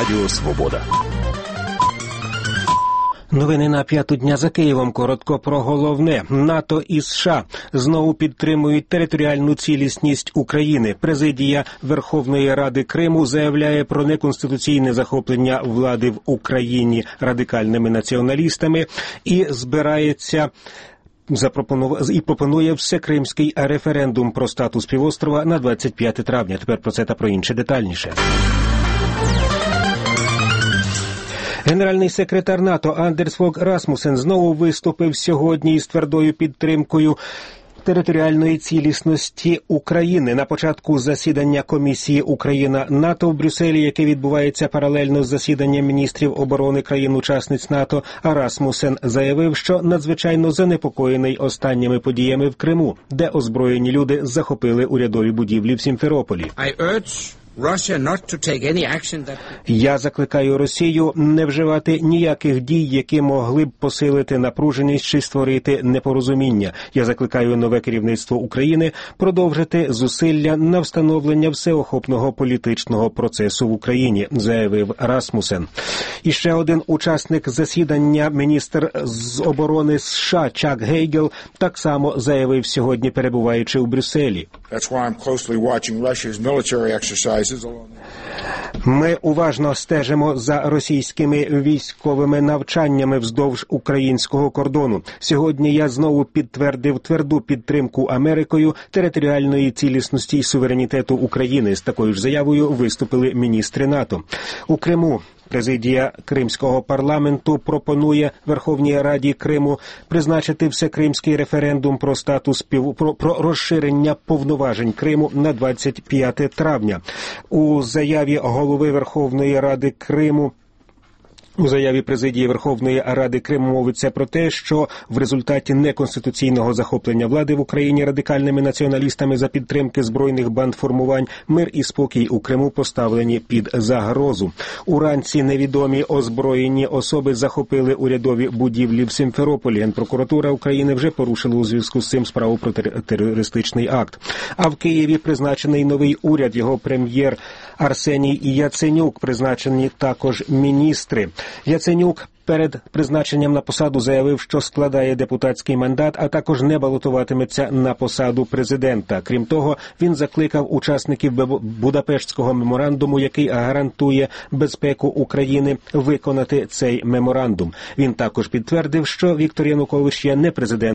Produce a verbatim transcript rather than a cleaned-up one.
Радіо Свобода. Новини на п'яту дня за Києвом. Коротко про головне. НАТО і США знову підтримують територіальну цілісність України. Президія Верховної Ради Криму заявляє про неконституційне захоплення влади в Україні радикальними націоналістами і збирається запропонував і пропонує всекримський референдум про статус півострова на двадцять п'яте травня. Тепер про це та про інше детальніше. Генеральний секретар НАТО Андерс Фог Расмусен знову виступив сьогодні із твердою підтримкою територіальної цілісності України. На початку засідання комісії Україна-НАТО в Брюсселі, яке відбувається паралельно з засіданням міністрів оборони країн-учасниць НАТО, Расмусен заявив, що надзвичайно занепокоєний останніми подіями в Криму, де озброєні люди захопили урядові будівлі в Сімферополі. Я закликаю Росію не вживати ніяких дій, які могли б посилити напруженість чи створити непорозуміння. Я закликаю нове керівництво України продовжити зусилля на встановлення всеохопного політичного процесу в Україні, заявив Расмусен. І ще один учасник засідання, міністр з оборони США Чак Гейгел, так само заявив сьогодні, перебуваючи у Брюсселі. Ми уважно стежимо за російськими військовими навчаннями вздовж українського кордону. Сьогодні я знову підтвердив тверду підтримку Америкою територіальної цілісності і суверенітету України. З такою ж заявою виступили міністри НАТО. У Криму президія Кримського парламенту пропонує Верховній Раді Криму призначити всекримський референдум про статус пів... про, про розширення повноважень Криму на двадцять п'яте травня. У заяві голови Верховної Ради Криму У заяві президії Верховної Ради Криму мовиться про те, що в результаті неконституційного захоплення влади в Україні радикальними націоналістами за підтримки збройних бандформувань мир і спокій у Криму поставлені під загрозу. Уранці невідомі озброєні особи захопили урядові будівлі в Сімферополі. Генпрокуратура України вже порушила у зв'язку з цим справу про терористичний акт. А в Києві призначений новий уряд, його прем'єр Арсеній Яценюк, призначені також міністри. Яценюк перед призначенням на посаду заявив, що складає депутатський мандат, а також не балотуватиметься на посаду президента. Крім того, він закликав учасників Будапештського меморандуму, який гарантує безпеку України, виконати цей меморандум. Він також підтвердив, що Віктор Янукович є не президентом